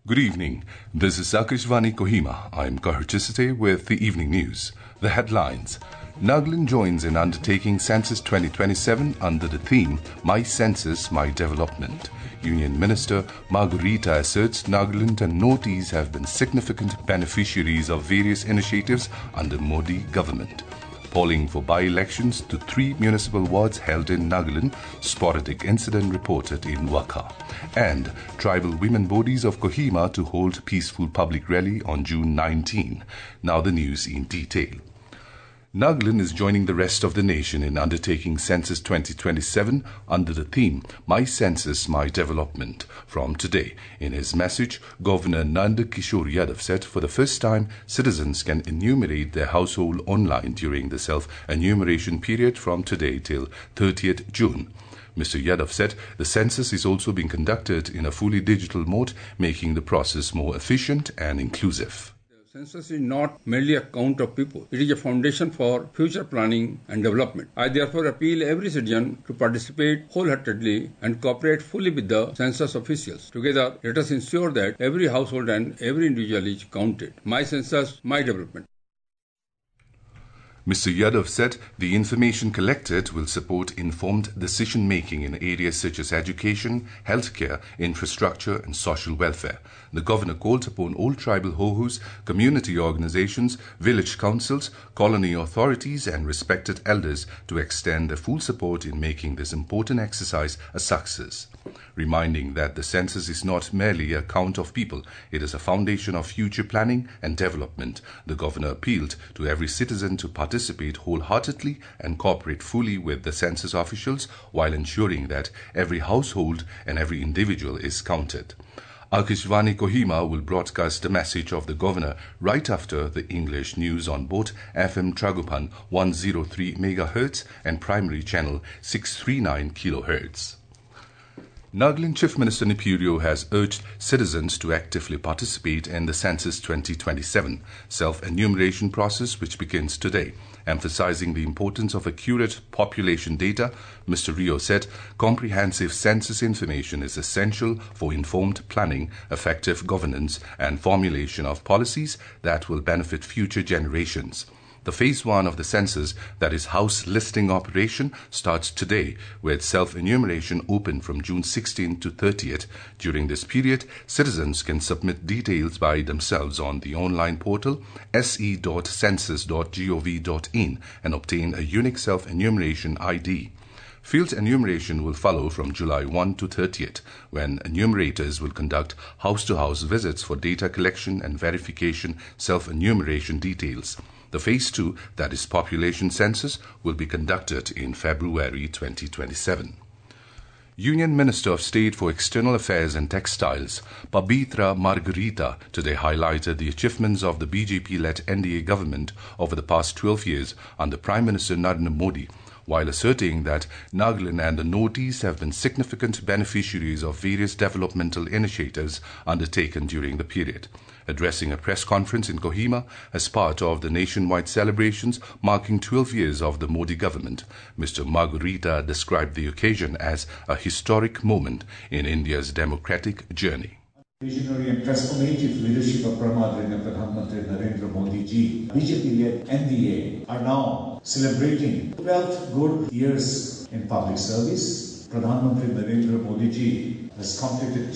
Good evening. This is Akashvani Kohima. I'm Kahar with the evening news. The headlines. Nagaland joins in undertaking Census 2027 under the theme My Census, My Development. Union Minister Margarita asserts Nagaland and Northeast have been significant beneficiaries of various initiatives under Modi government. Polling for by-elections to 3 municipal wards held in Nagaland, sporadic incident reported in Waka. And tribal women bodies of Kohima to hold peaceful public rally on June 19. Now the news in detail. Nagaland is joining the rest of the nation in undertaking Census 2027 under the theme My Census, My Development from today. In his message, Governor Nanda Kishore Yadav said for the first time, citizens can enumerate their household online during the self-enumeration period from today till 30th June. Mr. Yadav said the census is also being conducted in a fully digital mode, making the process more efficient and inclusive. Census is not merely a count of people. It is a foundation for future planning and development. I therefore appeal every citizen to participate wholeheartedly and cooperate fully with the census officials. Together, let us ensure that every household and every individual is counted. My census, my development. Mr. Yadav said the information collected will support informed decision-making in areas such as education, healthcare, infrastructure and social welfare. The governor called upon all tribal hohus, community organizations, village councils, colony authorities and respected elders to extend their full support in making this important exercise a success. Reminding that the census is not merely a count of people, it is a foundation of future planning and development. The governor appealed to every citizen to participate wholeheartedly and cooperate fully with the census officials while ensuring that every household and every individual is counted. Akashvani Kohima will broadcast the message of the governor right after the English news on both FM Tragopan 103 MHz and primary channel 639 kHz. Nagaland Chief Minister Nipurio has urged citizens to actively participate in the Census 2027 self-enumeration process which begins today. Emphasizing the importance of accurate population data, Mr. Rio said comprehensive census information is essential for informed planning, effective governance and formulation of policies that will benefit future generations. The phase 1 of the census, that is house listing operation, starts today with self-enumeration open from June 16 to 30th. During this period, citizens can submit details by themselves on the online portal se.census.gov.in and obtain a unique self-enumeration ID. Field enumeration will follow from July 1 to 30th, when enumerators will conduct house-to-house visits for data collection and verification self-enumeration details. The Phase 2, that is population census, will be conducted in February 2027. Union Minister of State for External Affairs and Textiles, Pabitra Margarita, today highlighted the achievements of the BJP-led NDA government over the past 12 years under Prime Minister Narendra Modi, while asserting that Nagaland and the Northeast have been significant beneficiaries of various developmental initiatives undertaken during the period. Addressing a press conference in Kohima as part of the nationwide celebrations marking 12 years of the Modi government, Mr. Margarita described the occasion as a historic moment in India's democratic journey. Visionary and transformative leadership of Pradhan Mantri Narendra Modi ji, BJP-led NDA are now celebrating 12 good years in public service. Pradhan Mantri Narendra Modi ji has completed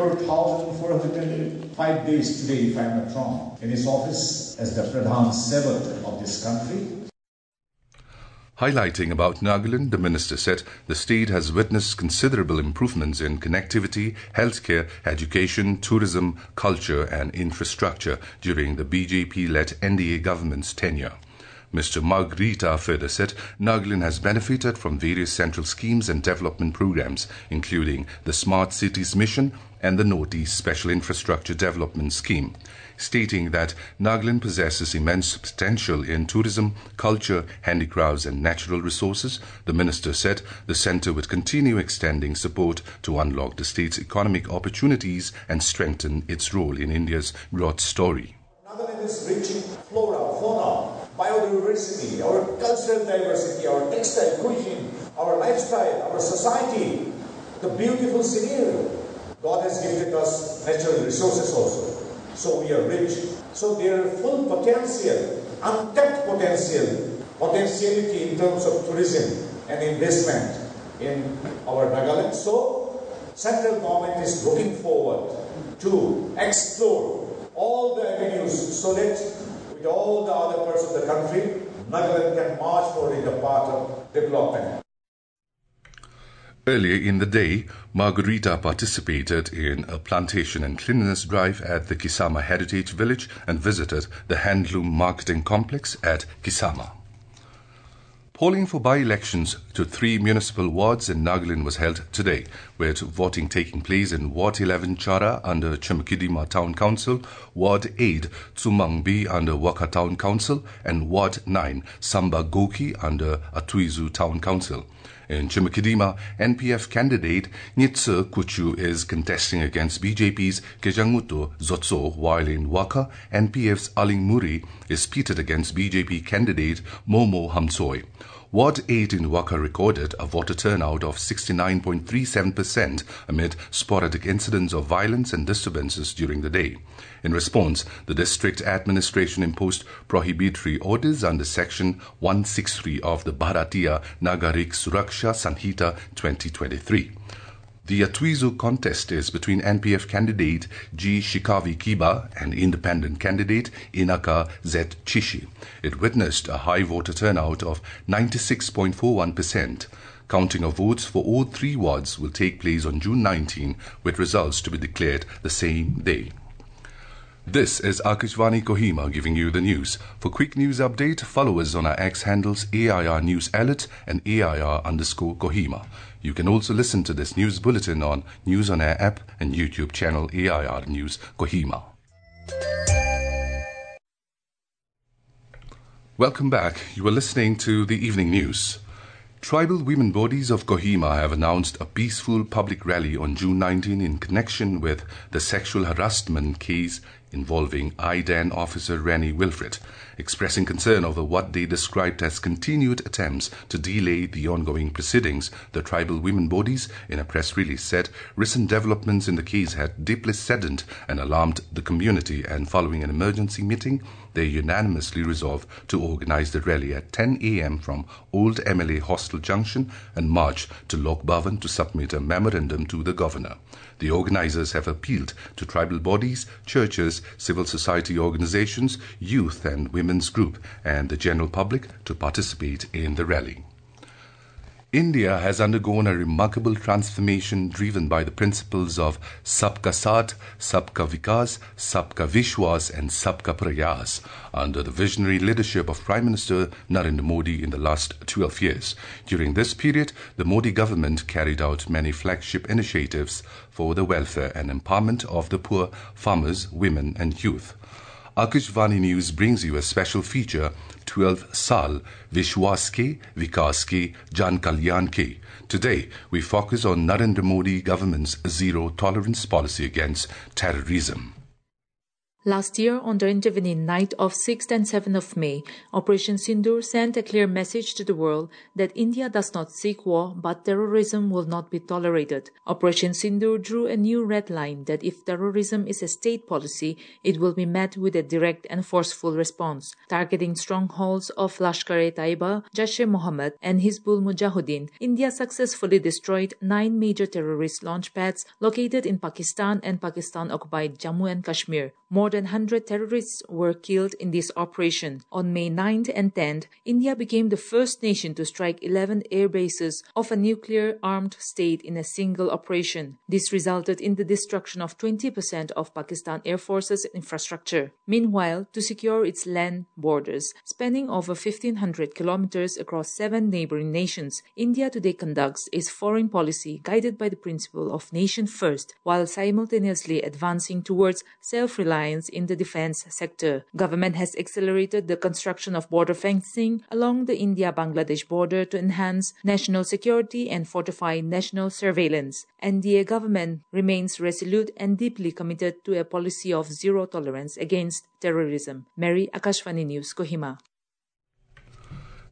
4,405 days today, if I am not wrong, in his office as the Pradhan Sevat of this country. Highlighting about Nagaland, the minister said the state has witnessed considerable improvements in connectivity, healthcare, education, tourism, culture and infrastructure during the BJP-led NDA government's tenure. Mr. Margarita further said Nagaland has benefited from various central schemes and development programs, including the Smart Cities Mission and the Northeast Special Infrastructure Development Scheme, stating that Nagaland possesses immense potential in tourism, culture, handicrafts and natural resources. The minister said the centre would continue extending support to unlock the state's economic opportunities and strengthen its role in India's growth story. Nagaland is rich in flora, fauna, biodiversity, our cultural diversity, our textile cuisine, our lifestyle, our society, the beautiful scenery. God has gifted us natural resources also. So we are rich. So their full potential, untapped potentiality in terms of tourism and investment in our Nagaland. So central government is looking forward to explore all the avenues so that with all the other parts of the country, Nagaland can march forward in the path of development. Earlier in the day, Margarita participated in a plantation and cleanliness drive at the Kisama Heritage Village and visited the Handloom Marketing Complex at Kisama. Polling for by-elections to 3 municipal wards in Nagaland was held today, with voting taking place in Ward 11 Chara under Chimakidima Town Council, Ward 8 Tsumangbi under Waka Town Council, and Ward 9 Samba Goki under Atuizu Town Council. In Chimakidima, NPF candidate Nitse Kuchu is contesting against BJP's Kejanguto Zotso, while in Waka, NPF's Aling Muri is pitted against BJP candidate Momo Hamsoi. Ward 8 in Waka recorded a voter turnout of 69.37% amid sporadic incidents of violence and disturbances during the day. In response, the district administration imposed prohibitory orders under Section 163 of the Bharatiya Nagarik Suraksha Sanhita 2023. The Atuizu contest is between NPF candidate G. Shikavi Kiba and independent candidate Inaka Z. Chishi. It witnessed a high voter turnout of 96.41%. Counting of votes for all 3 wards will take place on June 19, with results to be declared the same day. This is Akashvani Kohima giving you the news. For quick news update, follow us on our X handles AIR News Alert and AIR_Kohima. You can also listen to this news bulletin on News on Air app and YouTube channel AIR News Kohima. Welcome back. You are listening to the evening news. Tribal women bodies of Kohima have announced a peaceful public rally on June 19 in connection with the sexual harassment case involving IDAN officer Rennie Wilfred, expressing concern over what they described as continued attempts to delay the ongoing proceedings. The tribal women bodies, in a press release, said recent developments in the case had deeply saddened and alarmed the community, and following an emergency meeting, they unanimously resolved to organize the rally at 10 a.m. from Old MLA Hostel Junction and march to Lok Bhavan to submit a memorandum to the governor. The organizers have appealed to tribal bodies, churches, civil society organizations, youth and women's group, and the general public to participate in the rally. India has undergone a remarkable transformation driven by the principles of Sabka Saath, Sabka Vikas, Sabka Vishwas and Sabka Prayas under the visionary leadership of Prime Minister Narendra Modi in the last 12 years. During this period, the Modi government carried out many flagship initiatives for the welfare and empowerment of the poor, farmers, women and youth. Akashvani News brings you a special feature, 12 Saal, Vishwas Ke, Vikas Ke, Jan Kalyan Ke. Today, we focus on Narendra Modi government's zero-tolerance policy against terrorism. Last year, on the intervening night of 6th and 7th of May, Operation Sindoor sent a clear message to the world that India does not seek war, but terrorism will not be tolerated. Operation Sindoor drew a new red line that if terrorism is a state policy, it will be met with a direct and forceful response. Targeting strongholds of Lashkar-e-Taiba, Jaish-e-Mohammed and Hizbul Mujahideen, India successfully destroyed 9 major terrorist launch pads located in Pakistan and Pakistan-occupied Jammu and Kashmir. More than 100 terrorists were killed in this operation. On May 9th and 10th, India became the first nation to strike 11 air bases of a nuclear-armed state in a single operation. This resulted in the destruction of 20% of Pakistan Air Force's infrastructure. Meanwhile, to secure its land borders, spanning over 1,500 kilometers across 7 neighboring nations, India today conducts its foreign policy guided by the principle of nation first, while simultaneously advancing towards self-reliance in the defense sector. Government has accelerated the construction of border fencing along the India-Bangladesh border to enhance national security and fortify national surveillance. NDA government remains resolute and deeply committed to a policy of zero tolerance against terrorism. Mary, Akashvani News, Kohima.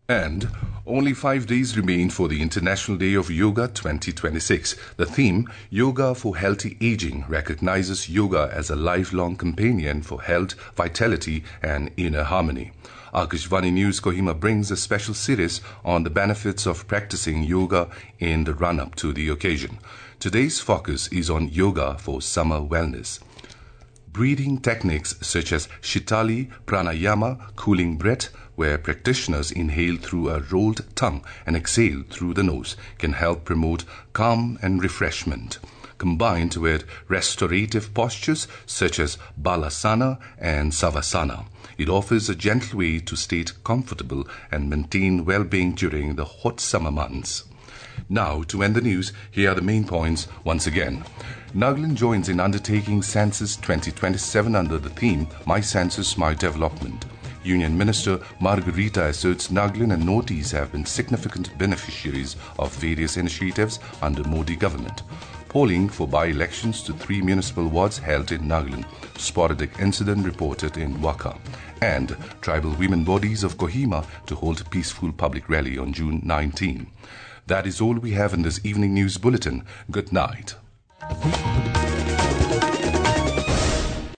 And only 5 days remain for the International Day of Yoga 2026. The theme, Yoga for Healthy Aging, recognizes yoga as a lifelong companion for health, vitality, and inner harmony. Akashvani News Kohima brings a special series on the benefits of practicing yoga in the run-up to the occasion. Today's focus is on yoga for summer wellness. Breathing techniques such as Shitali Pranayama, cooling breath, where practitioners inhale through a rolled tongue and exhale through the nose, can help promote calm and refreshment. Combined with restorative postures such as Balasana and Savasana, it offers a gentle way to stay comfortable and maintain well-being during the hot summer months. Now, to end the news, here are the main points once again. Nagaland joins in undertaking Census 2027 under the theme, My Census, My Development. Union Minister Margarita asserts Nagaland and Northeast have been significant beneficiaries of various initiatives under Modi government. Polling for by-elections to 3 municipal wards held in Nagaland. Sporadic incident reported in Waka. And tribal women bodies of Kohima to hold peaceful public rally on June 19. That is all we have in this evening news bulletin. Good night.